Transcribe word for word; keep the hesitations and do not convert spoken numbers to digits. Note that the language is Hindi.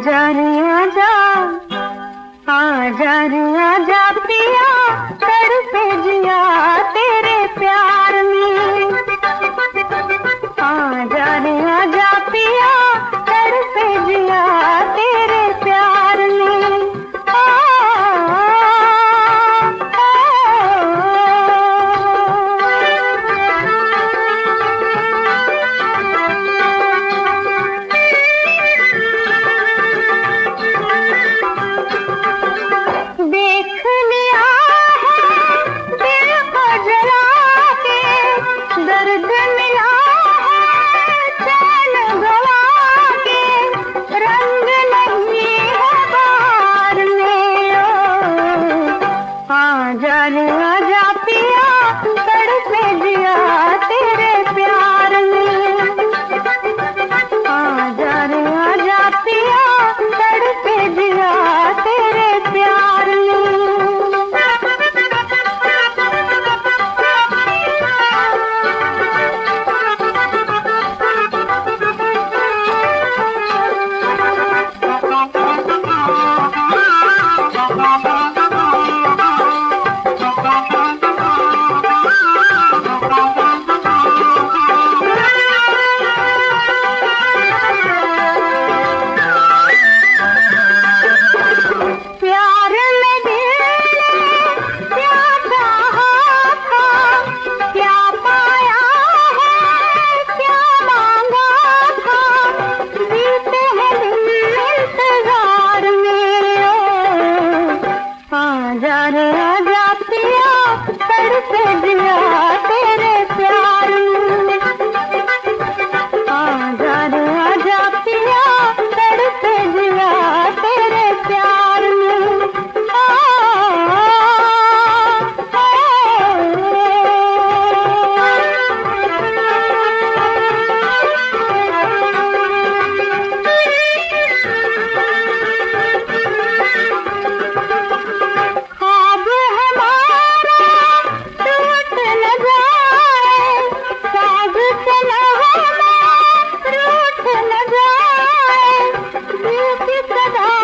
आजा रे आजा, आजा रे आजा पिया, तड़पे जिया तेरे प्यार में। आजा रे आजा पिया, तड़पे जिया तेरे प्यार में। आ, देख लिया है दिल को जला के, दर्द मिला है चैन गवा के, रंग नहीं है बाहर में। ओ आजा रे आजा पिया, तड़पे जिया तेरे प्यार में। आजा रे आजा पिया, तड़पे जिया तेरे प्यार में। प्यार में दिल ने क्या चाहा था, क्या पाया है, क्या मांगा था, जीते हैं दिन इंतजार में। ओ आजा रे आजा पिया, तड़पे जिया तेरे प्यार में। आजा रे आजा पिया, तड़पे जिया तेरे प्यार में। आ, ख्वाब हमारा टूट न जाए, साज से नगमा रूठ न जाए, दिल की सदा